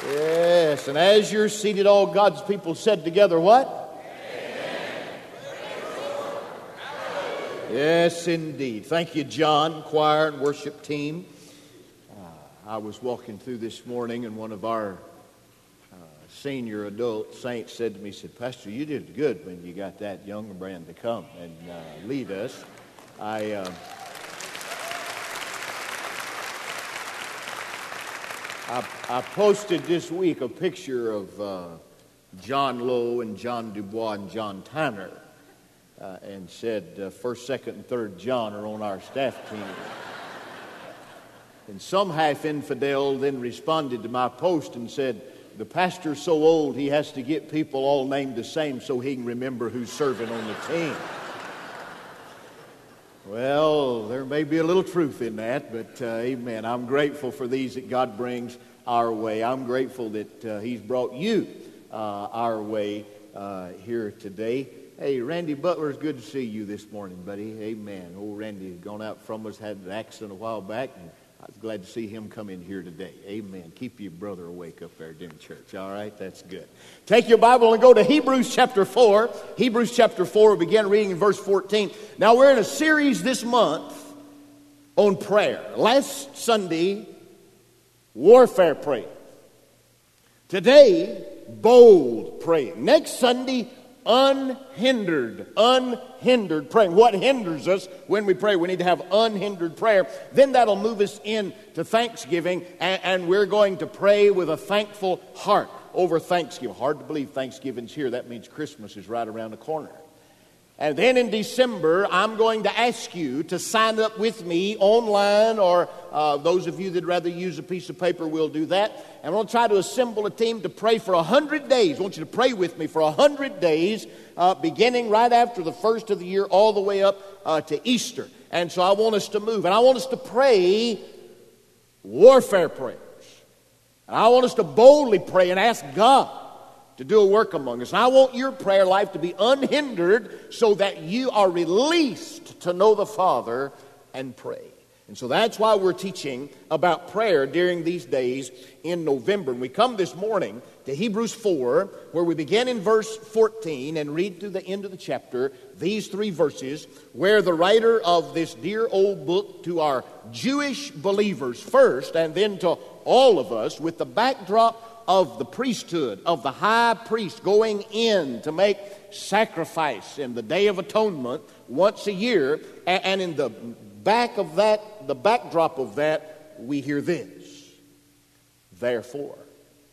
Yes, and as you're seated, all God's people said together, what? Amen. Yes, indeed. Thank you, John, choir and worship team. I was walking through this morning, and one of our senior adult saints said to me, he said, "Pastor, you did good when you got that younger brand to come and lead us." I posted this week a picture of John Lowe and John Dubois and John Tanner and said, first, second, and third John are on our staff team. And some half-infidel then responded to my post and said, "The pastor's so old he has to get people all named the same so he can remember who's serving on the team." Well, there may be a little truth in that, but amen. I'm grateful for these that God brings our way. I'm grateful that He's brought you our way here today. Hey, Randy Butler, it's good to see you this morning, buddy. Amen. Old Randy had gone out from us, had an accident a while back, and I was glad to see him come in here today. Amen. Keep your brother awake up there during church. All right, that's good. Take your Bible and go to Hebrews chapter 4. Hebrews chapter 4, we'll begin reading in verse 14. Now, we're in a series this month on prayer. Last Sunday, warfare praying. Today, bold praying. Next Sunday, unhindered praying. What hinders us when we pray? We need to have unhindered prayer. Then that'll move us into Thanksgiving, and we're going to pray with a thankful heart over Thanksgiving. Hard to believe Thanksgiving's here. That means Christmas is right around the corner. And then in December, I'm going to ask you to sign up with me online, or those of you that'd rather use a piece of paper, will do that. And I'm going to try to assemble a team to pray for 100 days. I want you to pray with me for 100 days, beginning right after the first of the year, all the way up to Easter. And so I want us to move. And I want us to pray warfare prayers. And I want us to boldly pray and ask God to do a work among us. And I want your prayer life to be unhindered so that you are released to know the Father and pray. And so that's why we're teaching about prayer during these days in November. And we come this morning to Hebrews 4, where we begin in verse 14 and read through the end of the chapter, these three verses, where the writer of this dear old book to our Jewish believers first, and then to all of us, with the backdrop of the priesthood, of the high priest going in to make sacrifice in the Day of Atonement once a year. And in the back of that, the backdrop of that, we hear this: therefore,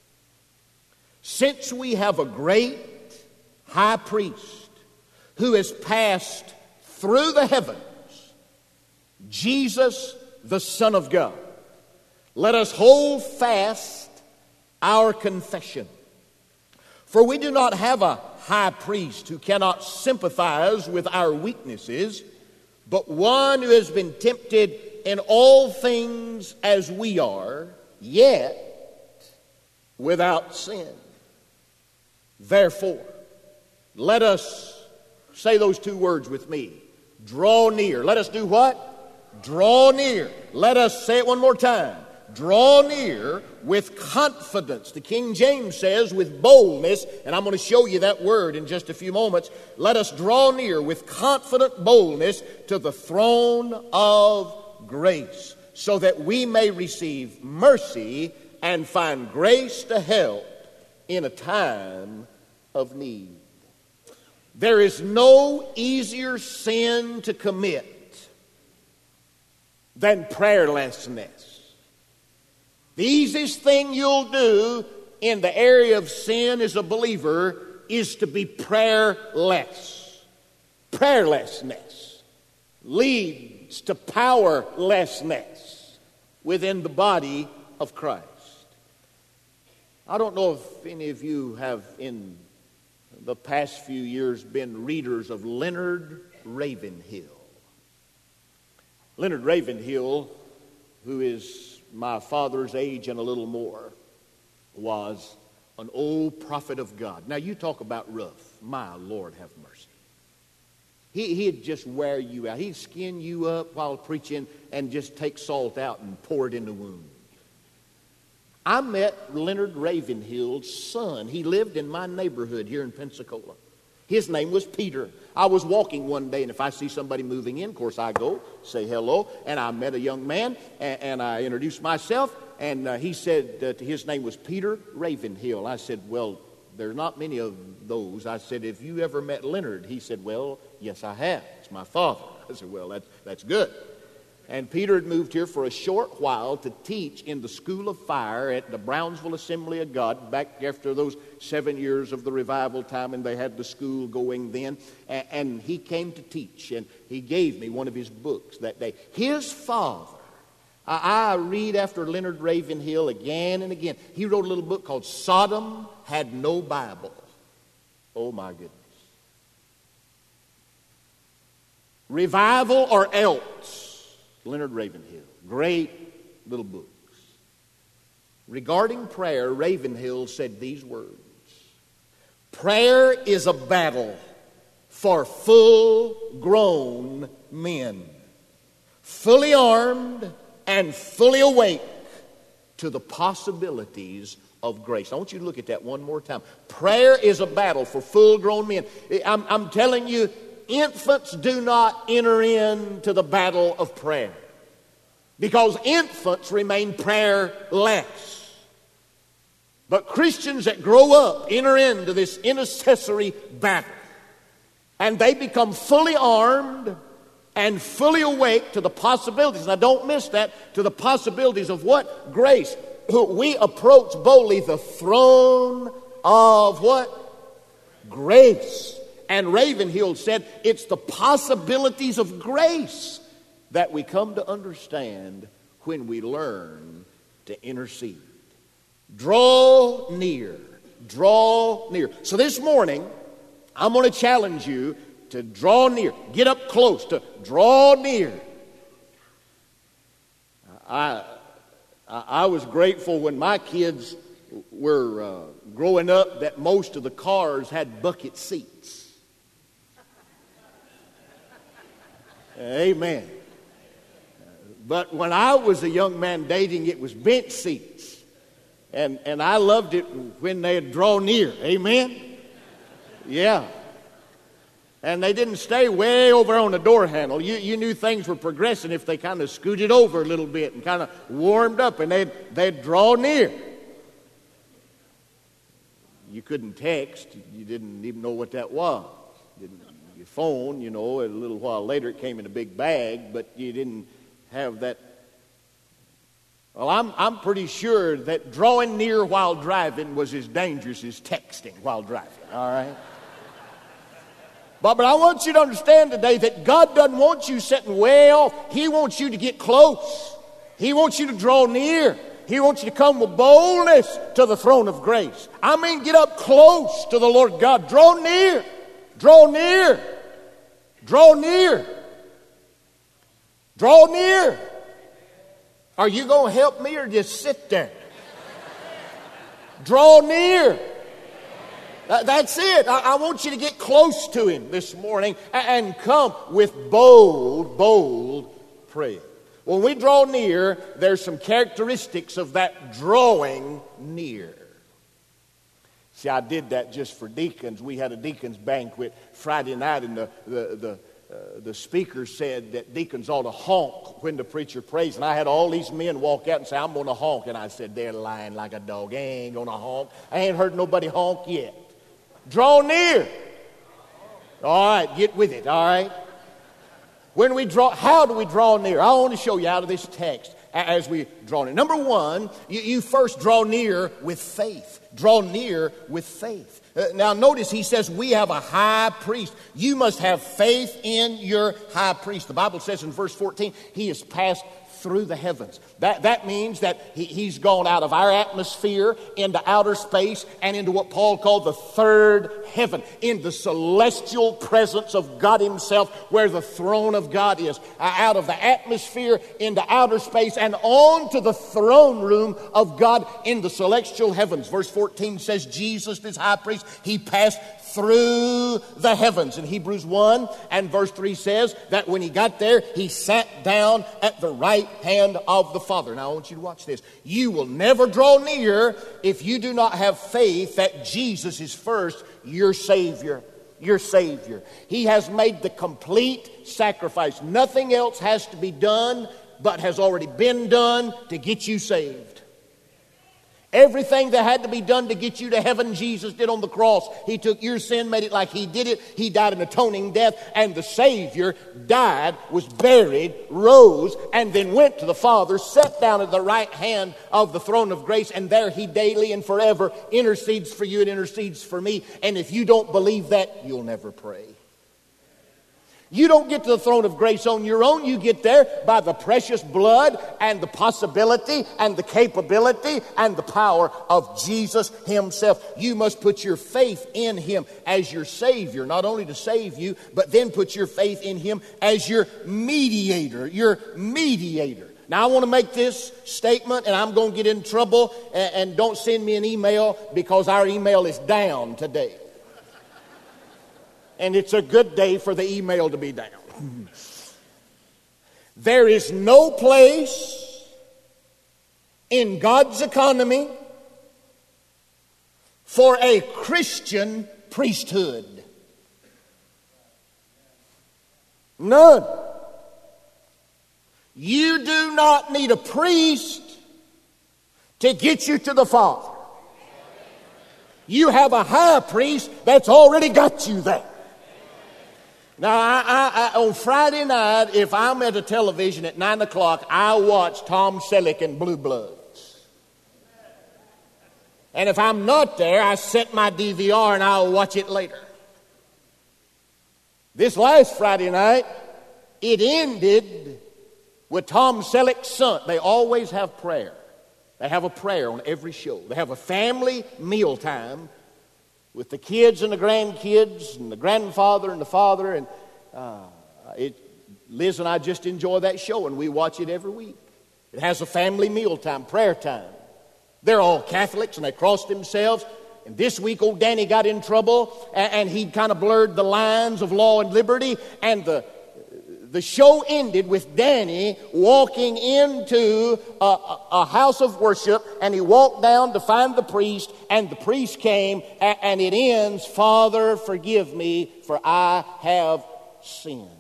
since we have a great high priest who has passed through the heavens, Jesus, the Son of God, let us hold fast our confession. For we do not have a high priest who cannot sympathize with our weaknesses, but one who has been tempted in all things as we are, yet without sin. Therefore, let us say those two words with me: draw near. Let us do what? Draw near. Let us say it one more time. Draw near with confidence. The King James says with boldness, and I'm going to show you that word in just a few moments. Let us draw near with confident boldness to the throne of grace, so that we may receive mercy and find grace to help in a time of need. There is no easier sin to commit than prayerlessness. The easiest thing you'll do in the area of sin as a believer is to be prayerless. Prayerlessness leads to powerlessness within the body of Christ. I don't know if any of you have in the past few years been readers of Leonard Ravenhill. Leonard Ravenhill, who is my father's age and a little more, was an old prophet of God. Now, you talk about rough. My Lord, have mercy. He'd just wear you out. He'd skin you up while preaching and just take salt out and pour it in the wound. I met Leonard Ravenhill's son. He lived in my neighborhood here in Pensacola. His name was Peter. I was walking one day, and if I see somebody moving in, of course, I go, say hello, and I met a young man, and I introduced myself, and he said his name was Peter Ravenhill. I said, well, there's not many of those. I said, have you ever met Leonard? He said, well, yes, I have. It's my father. I said, well, that's good. And Peter had moved here for a short while to teach in the School of Fire at the Brownsville Assembly of God back after those 7 years of the revival time, and they had the school going then. And he came to teach, and he gave me one of his books that day. His father, I read after Leonard Ravenhill again and again. He wrote a little book called Sodom Had No Bible. Oh, my goodness. Revival or Else. Leonard Ravenhill. Great little books. Regarding prayer, Ravenhill said these words. Prayer is a battle for full-grown men, fully armed and fully awake to the possibilities of grace. I want you to look at that one more time. Prayer is a battle for full-grown men. I'm telling you, infants do not enter into the battle of prayer because infants remain prayerless. But Christians that grow up enter into this intercessory battle, and they become fully armed and fully awake to the possibilities. Now don't miss that, to the possibilities of what? Grace. We approach boldly the throne of what? Grace. And Ravenhill said it's the possibilities of grace that we come to understand when we learn to intercede. Draw near. Draw near. So this morning, I'm going to challenge you to draw near. Get up close, to draw near. I was grateful when my kids were growing up that most of the cars had bucket seats. Amen. But when I was a young man dating, it was bench seats. And I loved it when they'd draw near. Amen? Yeah. And they didn't stay way over on the door handle. You knew things were progressing if they kind of scooted over a little bit and kind of warmed up, and they'd draw near. You couldn't text. You didn't even know what that was. Your phone, you know, a little while later it came in a big bag, but you didn't have that. Well, I'm pretty sure that drawing near while driving was as dangerous as texting while driving, all right? But I want you to understand today that God doesn't want you sitting way off. He wants you to get close. He wants you to draw near. He wants you to come with boldness to the throne of grace. I mean, get up close to the Lord God. Draw near. Draw near. Draw near. Draw near. Are you going to help me or just sit there? Draw near. That's it. I want you to get close to Him this morning and come with bold prayer. When we draw near, there's some characteristics of that drawing near. See, I did that just for deacons. We had a deacons banquet Friday night, and the speaker said that deacons ought to honk when the preacher prays. And I had all these men walk out and say, I'm going to honk. And I said, they're lying like a dog. I ain't going to honk. I ain't heard nobody honk yet. Draw near. All right, get with it, all right? When we draw, how do we draw near? I want to show you out of this text as we draw near. Number one, you first draw near with faith. Draw near with faith. Now notice he says we have a high priest. You must have faith in your high priest. The Bible says in verse 14, he has passed through the heavens. That means that he's gone out of our atmosphere into outer space and into what Paul called the third heaven, in the celestial presence of God Himself, where the throne of God is. Out of the atmosphere into outer space and on to the throne room of God in the celestial heavens. Verse 14 says Jesus is high priest. He passed through the heavens. And Hebrews 1 and verse 3 says that when he got there, he sat down at the right hand of the Father. Now I want you to watch this. You will never draw near if you do not have faith that Jesus is first your Savior. Your Savior. He has made the complete sacrifice. Nothing else has to be done but has already been done to get you saved. Everything that had to be done to get you to heaven, Jesus did on the cross. He took your sin, made it like He did it. He died an atoning death, and the Savior died, was buried, rose, and then went to the Father, sat down at the right hand of the throne of grace, and there He daily and forever intercedes for you and intercedes for me. And if you don't believe that, you'll never pray. You don't get to the throne of grace on your own. You get there by the precious blood and the possibility and the capability and the power of Jesus Himself. You must put your faith in Him as your Savior, not only to save you, but then put your faith in Him as your mediator, Now, I want to make this statement, and I'm going to get in trouble, and don't send me an email because our email is down today. And it's a good day for the email to be down. There is no place in God's economy for a Christian priesthood. None. You do not need a priest to get you to the Father. You have a high priest that's already got you there. Now, I on Friday night, if I'm at a television at 9 o'clock, I watch Tom Selleck and Blue Bloods. And if I'm not there, I set my DVR and I'll watch it later. This last Friday night, it ended with Tom Selleck's son. They always have prayer. They have a prayer on every show. They have a family mealtime with the kids and the grandkids and the grandfather and the father. And Liz and I just enjoy that show, and we watch it every week. It has a family mealtime, prayer time. They're all Catholics, and they cross themselves. And this week, old Danny got in trouble, and he kind of blurred the lines of law and liberty. And the show ended with Danny walking into a house of worship, and he walked down to find the priest, and the priest came, and it ends, "Father, forgive me, for I have sinned."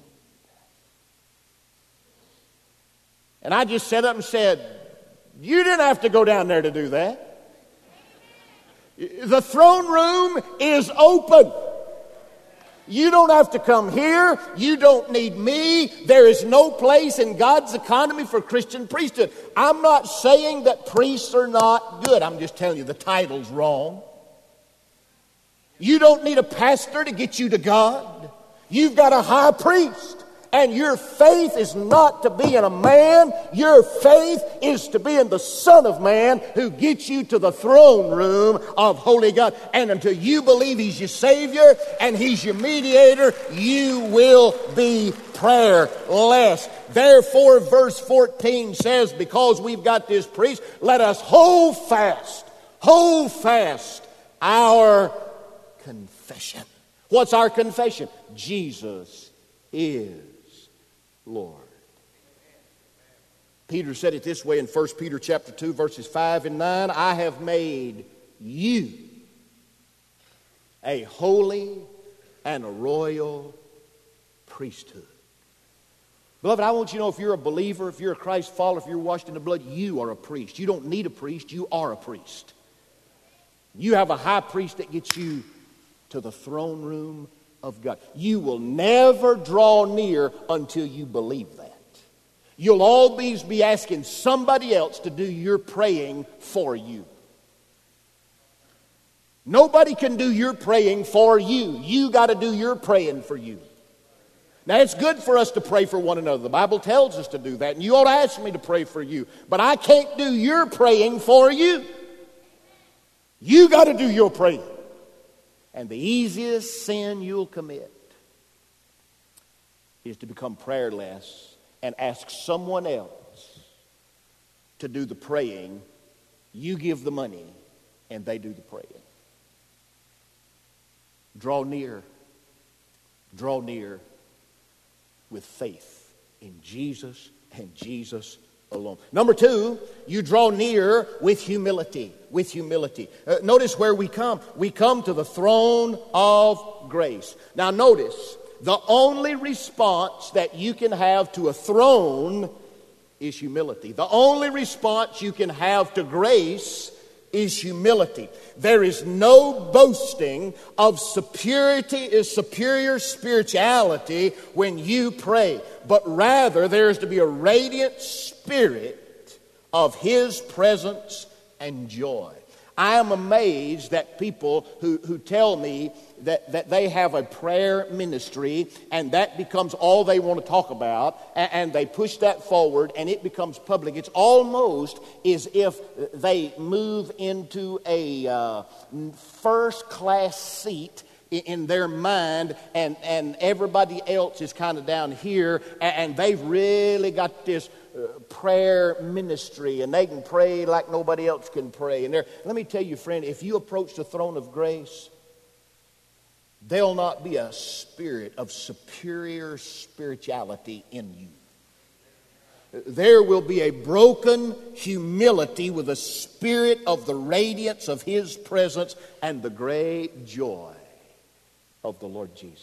And I just sat up and said, you didn't have to go down there to do that. The throne room is open. You don't have to come here. You don't need me. There is no place in God's economy for Christian priesthood. I'm not saying that priests are not good. I'm just telling you the title's wrong. You don't need a pastor to get you to God. You've got a high priest. And your faith is not to be in a man. Your faith is to be in the Son of Man who gets you to the throne room of holy God. And until you believe He's your Savior and He's your mediator, you will be prayerless. Therefore, verse 14 says, because we've got this priest, let us hold fast our confession. What's our confession? Jesus is Lord. Peter said it this way in 1 Peter chapter 2, verses 5 and 9. I have made you a holy and a royal priesthood. Beloved, I want you to know if you're a believer, if you're a Christ follower, if you're washed in the blood, you are a priest. You don't need a priest, you are a priest. You have a high priest that gets you to the throne room of God. You will never draw near until you believe that. You'll always be asking somebody else to do your praying for you. Nobody can do your praying for you. You got to do your praying for you. Now, it's good for us to pray for one another. The Bible tells us to do that, and you ought to ask me to pray for you. But I can't do your praying for you. You got to do your praying. And the easiest sin you'll commit is to become prayerless and ask someone else to do the praying. You give the money and they do the praying. Draw near. Draw near with faith in Jesus and Jesus alone. Number two, you draw near with humility. With humility. Notice where we come. We come to the throne of grace. Now notice, the only response that you can have to a throne is humility. The only response you can have to grace is humility. There is no boasting of superior spirituality when you pray, but rather there is to be a radiant spirit of His presence and joy. I am amazed that people who tell me that they have a prayer ministry and that becomes all they want to talk about, and they push that forward and it becomes public. It's almost as if they move into a first-class seat in their mind, and everybody else is kind of down here, and they've really got this prayer ministry, and they can pray like nobody else can pray. And let me tell you, friend, if you approach the throne of grace, there'll not be a spirit of superior spirituality in you. There will be a broken humility with a spirit of the radiance of His presence and the great joy of the Lord Jesus.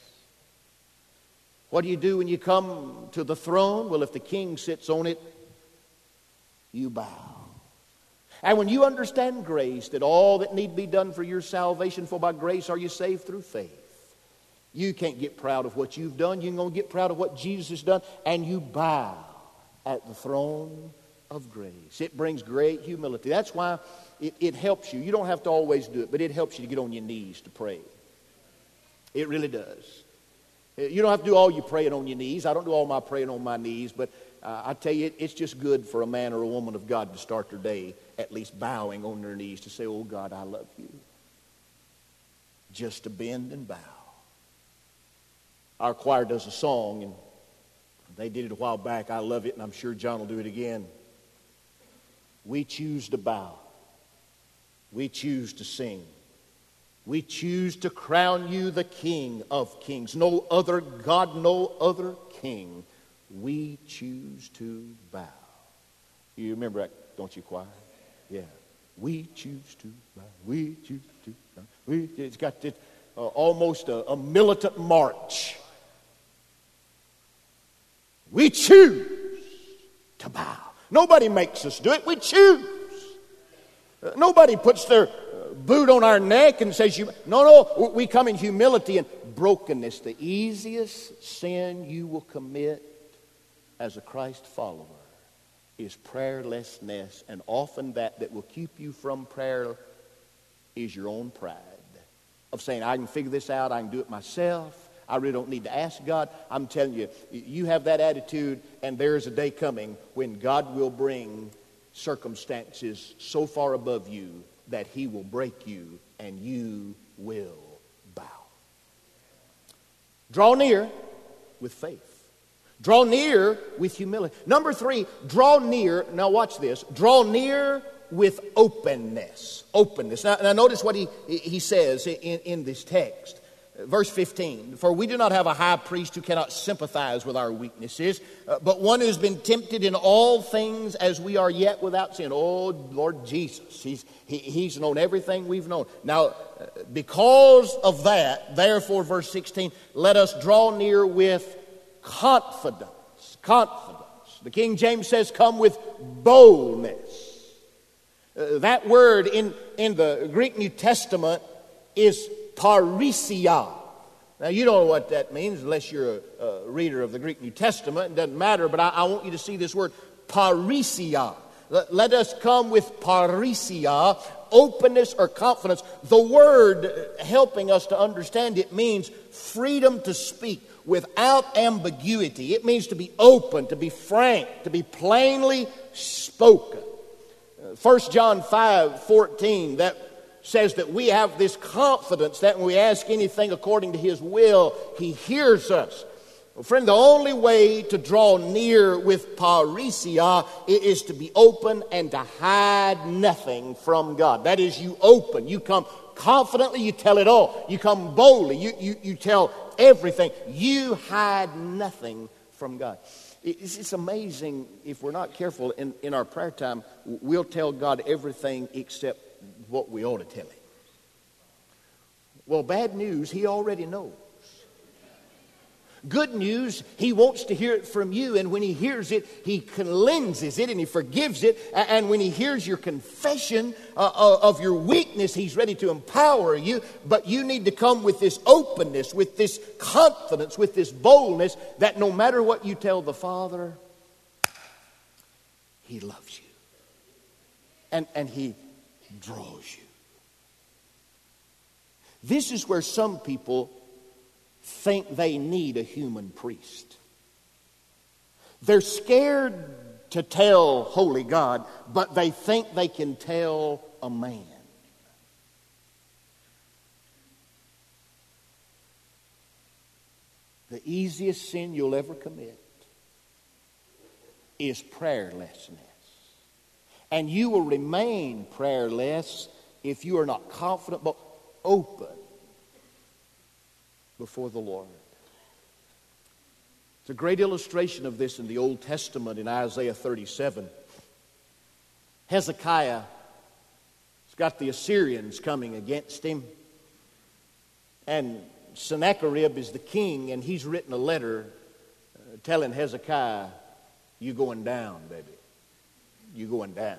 What do you do when you come to the throne? Well, if the king sits on it, you bow. And when you understand grace, that all that need be done for your salvation, for by grace are you saved through faith, you can't get proud of what you've done. You're going to get proud of what Jesus has done, and you bow at the throne of grace. It brings great humility. That's why it helps you. You don't have to always do it, but it helps you to get on your knees to pray. It really does. You don't have to do all your praying on your knees. I don't do all my praying on my knees, but I tell you, it's just good for a man or a woman of God to start their day at least bowing on their knees to say, oh God, I love you. Just to bend and bow. Our choir does a song, and they did it a while back. I love it, and I'm sure John will do it again. We choose to bow. We choose to sing. We choose to crown you the King of Kings. No other God, no other King. We choose to bow. You remember that, don't you, choir? Yeah. We choose to bow. We choose to bow. It's got this, almost a militant march. We choose to bow. Nobody makes us do it. We choose. Nobody puts their boot on our neck and says, no, we come in humility and brokenness. The easiest sin you will commit as a Christ follower is prayerlessness, and often that will keep you from prayer is your own pride of saying, I can figure this out, I can do it myself, I really don't need to ask God. I'm telling you, you have that attitude, and there's a day coming when God will bring circumstances so far above you that He will break you and you will bow. Draw near with faith. Draw near with humility. Number three, draw near. Now watch this. Draw near with openness. Openness. Now notice what he says in this text. Verse 15, for we do not have a high priest who cannot sympathize with our weaknesses, but one who's been tempted in all things as we are yet without sin. Oh, Lord Jesus, He's known everything we've known. Now, because of that, therefore, verse 16, let us draw near with confidence. Confidence. The King James says, come with boldness. That word in the Greek New Testament is parrhesia. Now, you don't know what that means unless you're a reader of the Greek New Testament. It doesn't matter, but I want you to see this word, parrhesia. Let us come with parrhesia, openness or confidence. The word helping us to understand it means freedom to speak without ambiguity. It means to be open, to be frank, to be plainly spoken. 1 John 5:14, that says that we have this confidence that when we ask anything according to His will, He hears us. Well, friend, the only way to draw near with parrhesia is to be open and to hide nothing from God. That is, you open, you come confidently, you tell it all. You come boldly, you tell everything. You hide nothing from God. It's amazing, if we're not careful in our prayer time, we'll tell God everything except what we ought to tell Him. Well, bad news, He already knows. Good news, He wants to hear it from you, and when He hears it, He cleanses it and He forgives it. And when He hears your confession of your weakness, He's ready to empower you. But you need to come with this openness, with this confidence, with this boldness, that no matter what you tell the Father, He loves you. And He draws you. This is where some people think they need a human priest. They're scared to tell holy God, but they think they can tell a man. The easiest sin you'll ever commit is prayerlessness. And you will remain prayerless if you are not confident but open before the Lord. It's a great illustration of this in the Old Testament in Isaiah 37. Hezekiah has got the Assyrians coming against him. And Sennacherib is the king, and he's written a letter telling Hezekiah, "You going down, baby. You going down."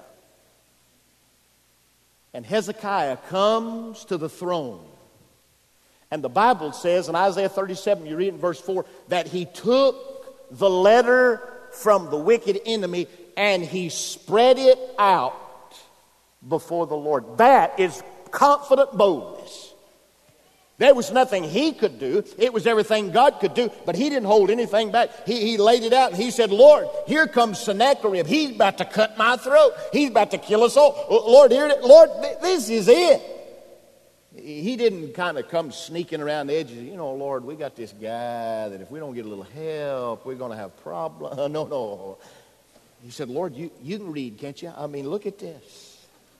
And Hezekiah comes to the throne. And the Bible says in Isaiah 37, you read in verse 4, that he took the letter from the wicked enemy and he spread it out before the Lord. That is confident boldness. There was nothing he could do. It was everything God could do. But he didn't hold anything back. He laid it out and he said, "Lord, here comes Sennacherib. He's about to cut my throat. He's about to kill us all. Lord, this is it." He didn't kind of come sneaking around the edges. "Lord, we got this guy that if we don't get a little help, we're going to have problems." No. He said, "Lord, you can read, can't you? I mean, look at this.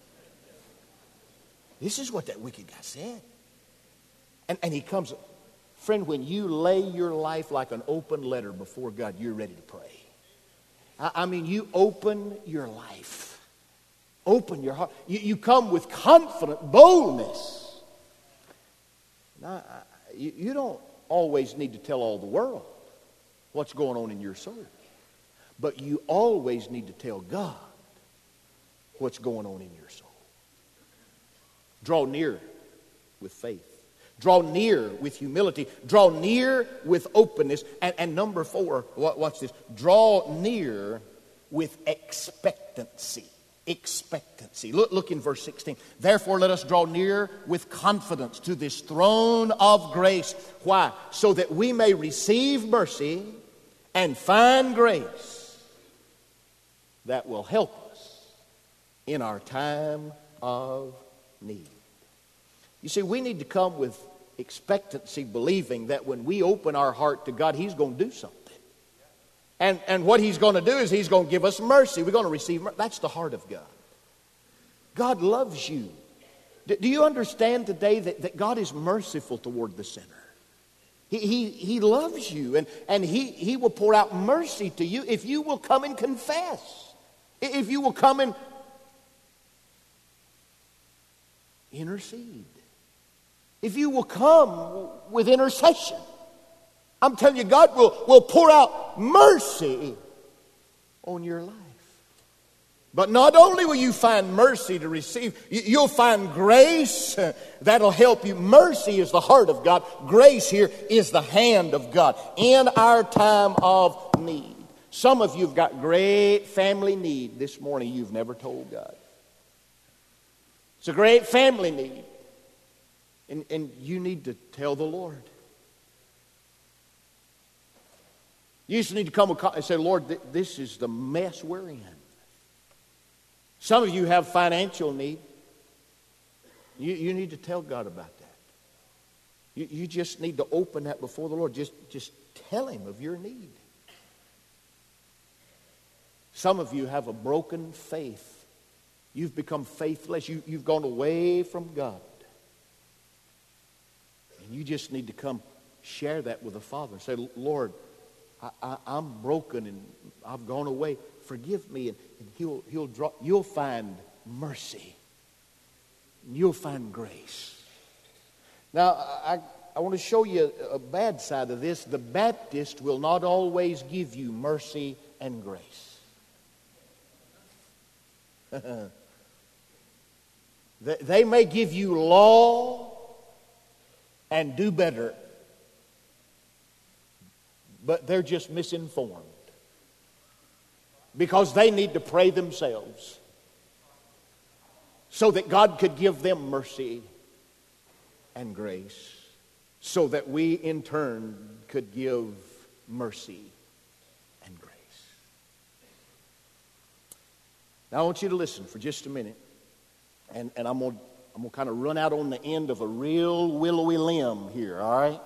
This is what that wicked guy said." And he comes. Friend, when you lay your life like an open letter before God, you're ready to pray. I mean, you open your life. Open your heart. You come with confident boldness. Now, you don't always need to tell all the world what's going on in your soul. But you always need to tell God what's going on in your soul. Draw near with faith. Draw near with humility. Draw near with openness. And number 4, watch this. Draw near with expectancy. Expectancy. Look in verse 16. "Therefore let us draw near with confidence to this throne of grace." Why? "So that we may receive mercy and find grace that will help us in our time of need." You see, we need to come with expectancy, believing that when we open our heart to God, He's going to do something. And what He's going to do is He's going to give us mercy. We're going to receive mercy. That's the heart of God. God loves you. Do you understand today that God is merciful toward the sinner? He loves you, and he will pour out mercy to you if you will come and confess. If you will come and intercede. If you will come with intercession. I'm telling you, God will pour out mercy on your life. But not only will you find mercy to receive, you'll find grace that'll help you. Mercy is the heart of God. Grace here is the hand of God in our time of need. Some of you have got great family need this morning you've never told God. It's a great family need. And you need to tell the Lord. You just need to come and say, "Lord, this is the mess we're in." Some of you have financial need. You need to tell God about that. You just need to open that before the Lord. Just tell Him of your need. Some of you have a broken faith. You've become faithless. You've gone away from God. You just need to come share that with the Father. Say, Lord, I'm broken and I've gone away. Forgive me. And you'll find mercy. You'll find grace. Now, I want to show you a bad side of this. The Baptist will not always give you mercy and grace. They may give you law and do better, but they're just misinformed because they need to pray themselves so that God could give them mercy and grace, so that we in turn could give mercy and grace. Now I want you to listen for just a minute, and I'm going to kind of run out on the end of a real willowy limb here, all right?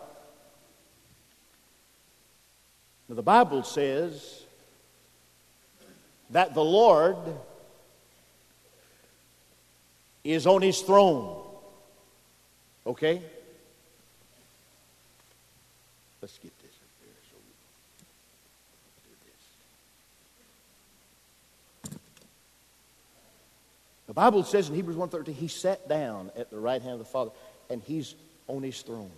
Now the Bible says that the Lord is on His throne. Okay? Let's get this up there. So do this. The Bible says in Hebrews 1:13, He sat down at the right hand of the Father, and He's on His throne.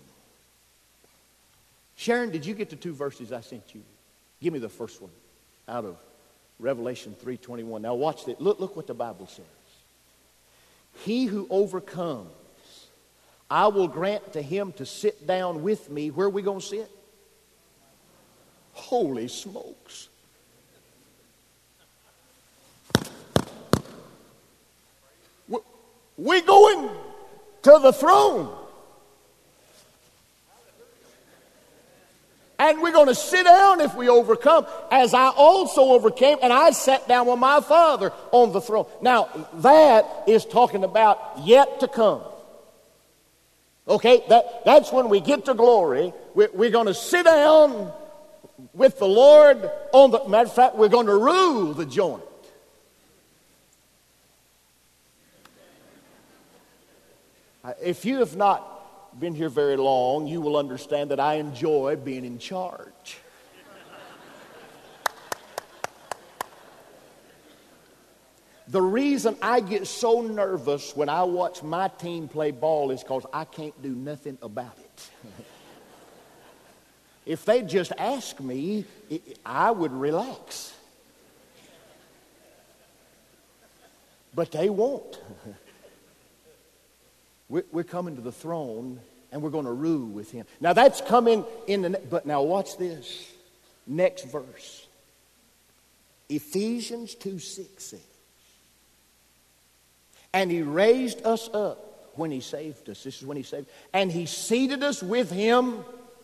Sharon, did you get the 2 verses I sent you? Give me the first one out of Revelation 3:21. Now watch this. Look what the Bible says. He who overcomes, I will grant to him to sit down with me. Where are we going to sit? Holy smokes. We're going to the throne. And we're going to sit down if we overcome, as I also overcame, and I sat down with my Father on the throne. Now, that is talking about yet to come. Okay, that's when we get to glory. We're going to sit down with the Lord on the... Matter of fact, we're going to rule the joint. If you have not been here very long, you will understand that I enjoy being in charge. The reason I get so nervous when I watch my team play ball is because I can't do nothing about it. If they just ask me, I would relax. But they won't. We're coming to the throne, and we're going to rule with Him. Now that's coming in the... But now watch this. Next verse. Ephesians 2:6 says, and He raised us up when He saved us. This is when He saved us. And He seated us with Him.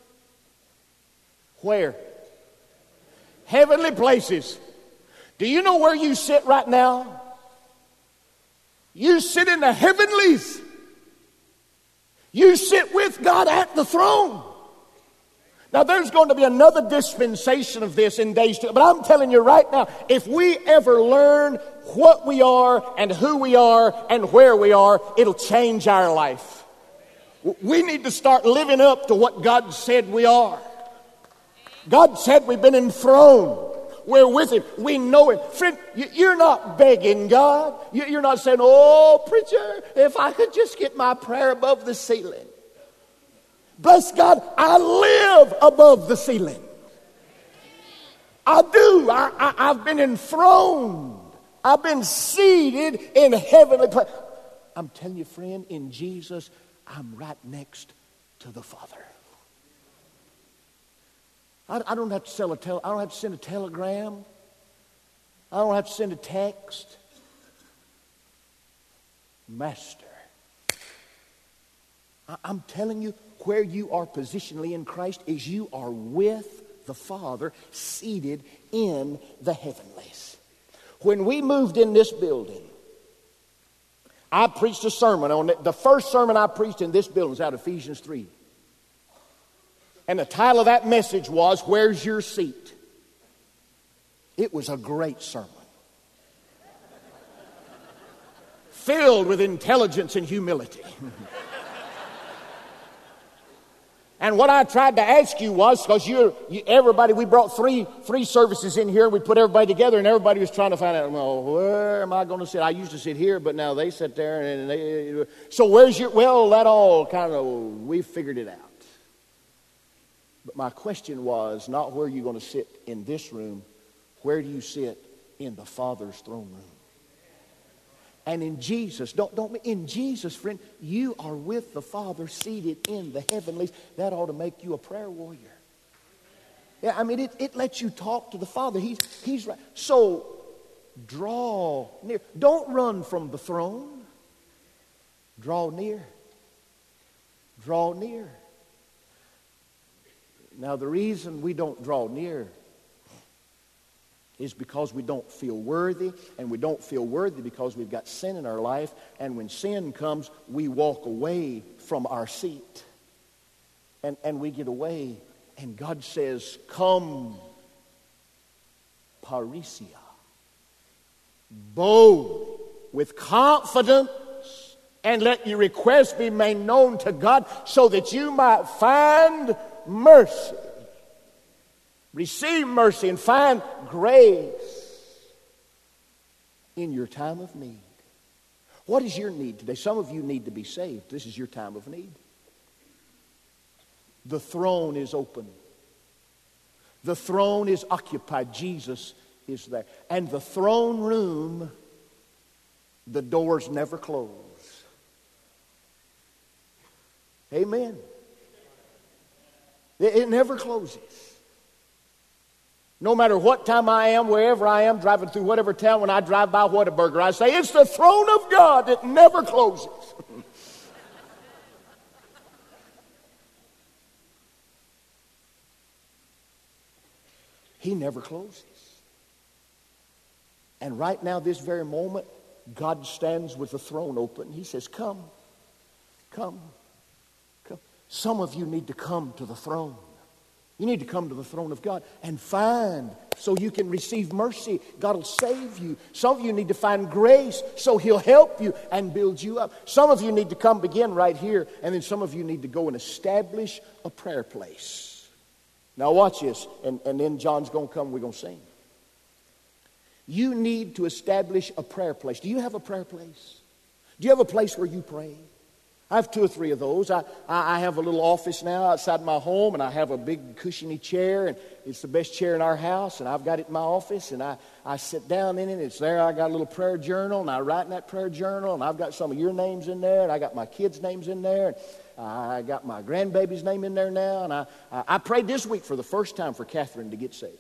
Where? Heavenly places. Do you know where you sit right now? You sit in the heavenlies. You sit with God at the throne. Now there's going to be another dispensation of this in days to come. But I'm telling you right now, if we ever learn what we are and who we are and where we are, it'll change our life. We need to start living up to what God said we are. God said we've been enthroned. We're with Him. We know Him. Friend, you're not begging God. You're not saying, oh, preacher, if I could just get my prayer above the ceiling. Bless God, I live above the ceiling. I do. I've been enthroned. I've been seated in heavenly place. I'm telling you, friend, in Jesus, I'm right next to the Father. I don't have to I don't have to send a telegram. I don't have to send a text. Master, I'm telling you, where you are positionally in Christ is you are with the Father, seated in the heavenlies. When we moved in this building, I preached a sermon on it. The first sermon I preached in this building was out of Ephesians 3. And the title of that message was, Where's Your Seat? It was a great sermon. Filled with intelligence and humility. And what I tried to ask you was, because everybody, we brought three services in here, we put everybody together, and everybody was trying to find out, well, where am I going to sit? I used to sit here, but now they sit there, and so where's your, well, that all kind of, we figured it out. But my question was not where you're going to sit in this room, where do you sit in the Father's throne room? And in Jesus, in Jesus, friend, you are with the Father seated in the heavenlies. That ought to make you a prayer warrior. Yeah, I mean, it lets you talk to the Father. He's right. So, draw near. Don't run from the throne. Draw near. Draw near. Now, the reason we don't draw near is because we don't feel worthy, and we don't feel worthy because we've got sin in our life, and when sin comes, we walk away from our seat, and we get away, and God says, come, parisia, bold, with confidence, and let your requests be made known to God, so that you might find mercy. Receive mercy and find grace in your time of need. What is your need today? Some of you need to be saved. This is your time of need. The throne is open. The throne is occupied. Jesus is there. And the throne room, the doors never close. Amen. It never closes. No matter what time I am, wherever I am, driving through whatever town, when I drive by Whataburger, I say, it's the throne of God that never closes. He never closes. And right now, this very moment, God stands with the throne open. He says, come, come, come. Some of you need to come to the throne. You need to come to the throne of God and find so you can receive mercy. God will save you. Some of you need to find grace so He'll help you and build you up. Some of you need to come begin right here, and then some of you need to go and establish a prayer place. Now watch this, and then John's going to come, we're going to sing. You need to establish a prayer place. Do you have a prayer place? Do you have a place where you pray? I have 2 or 3 of those. I have a little office now outside my home, and I have a big cushiony chair, and it's the best chair in our house, and I've got it in my office, and I sit down in it, and it's there. I got a little prayer journal, and I write in that prayer journal, and I've got some of your names in there, and I got my kids' names in there, and I got my grandbaby's name in there now, and I prayed this week for the first time for Catherine to get saved.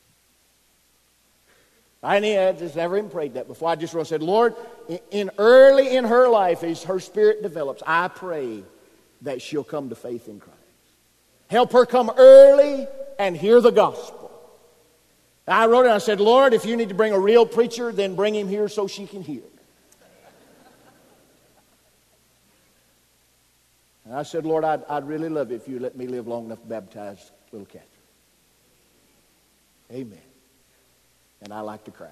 I just never even prayed that before. I just wrote, said, Lord, early in her life, as her spirit develops, I pray that she'll come to faith in Christ. Help her come early and hear the gospel. I wrote it, I said, Lord, if you need to bring a real preacher, then bring him here so she can hear. And I said, Lord, I'd really love it if you let me live long enough to baptize little Catherine. Amen. And I like to cry.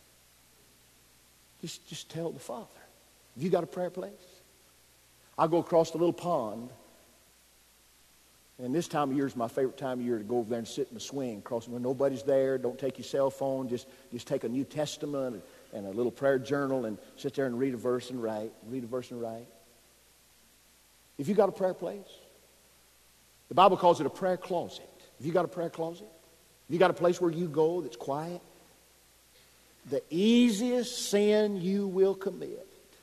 Just tell the Father. Have you got a prayer place? I'll go across the little pond. And this time of year is my favorite time of year to go over there and sit in the swing. Crossing when nobody's there. Don't take your cell phone. Just take a New Testament and a little prayer journal and sit there and read a verse and write. Read a verse and write. If you got a prayer place, the Bible calls it a prayer closet. Have you got a prayer closet? Have you got a place where you go that's quiet? The easiest sin you will commit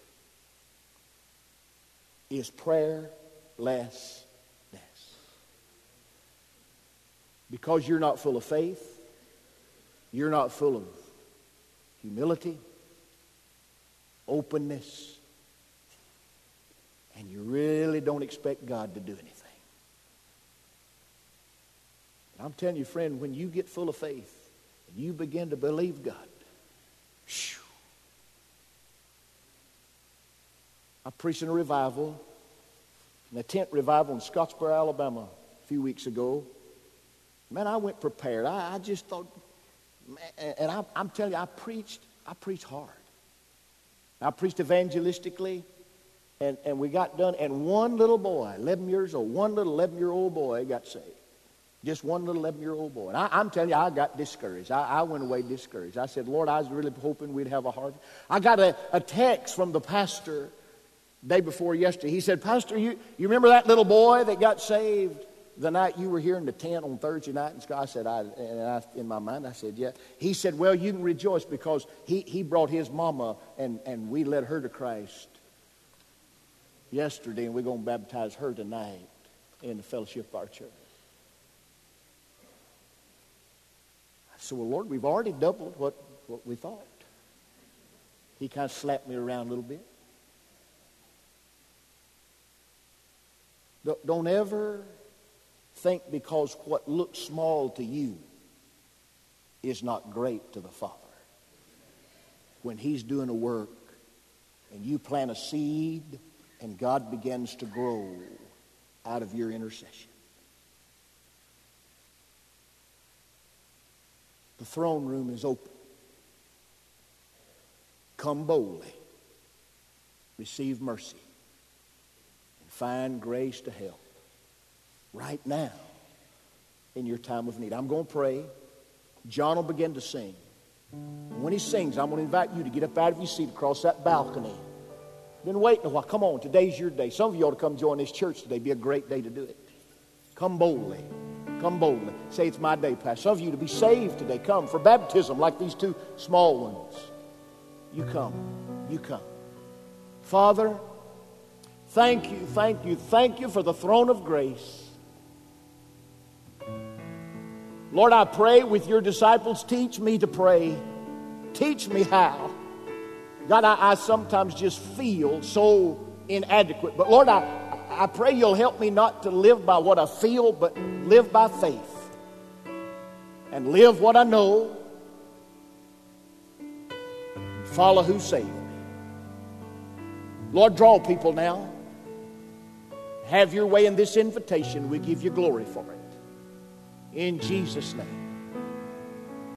is prayerlessness. Because you're not full of faith, you're not full of humility, openness, and you really don't expect God to do anything. And I'm telling you, friend, when you get full of faith and you begin to believe God, whew. I preached in a revival, a tent revival in Scottsboro, Alabama, a few weeks ago. Man, I went prepared. I just thought, man, and I'm telling you, I preached hard. I preached evangelistically. And we got done, and one little boy, 11 years old, one little 11-year-old boy got saved. Just one little 11-year-old boy. And I'm telling you, I got discouraged. I went away discouraged. I said, Lord, I was really hoping we'd have a harvest. I got a text from the pastor day before yesterday. He said, Pastor, you remember that little boy that got saved the night you were here in the tent on Thursday night? And I said, in my mind, I said, yeah. He said, well, you can rejoice because he brought his mama and we led her to Christ yesterday, and we're going to baptize her tonight in the fellowship of our church. I said, well, Lord, we've already doubled what we thought. He kind of slapped me around a little bit. Don't ever think because what looks small to you is not great to the Father. When He's doing a work and you plant a seed and God begins to grow out of your intercession. The throne room is open. Come boldly. Receive mercy. And find grace to help. Right now. In your time of need. I'm going to pray. John will begin to sing. And when he sings, I'm going to invite you to get up out of your seat across that balcony. Been waiting a while. Come on, today's your day. Some of you ought to come join this church today. It'd be a great day to do it. Come boldly. Come boldly. Say, it's my day, Pastor. Some of you to be saved today. Come for baptism like these two small ones. You come. You come. Father, thank you, thank you, thank you for the throne of grace. Lord, I pray with your disciples, teach me to pray. Teach me how. God, I sometimes just feel so inadequate. But Lord, I pray you'll help me not to live by what I feel, but live by faith. And live what I know. Follow who saved me. Lord, draw people now. Have your way in this invitation. We give you glory for it. In Jesus' name.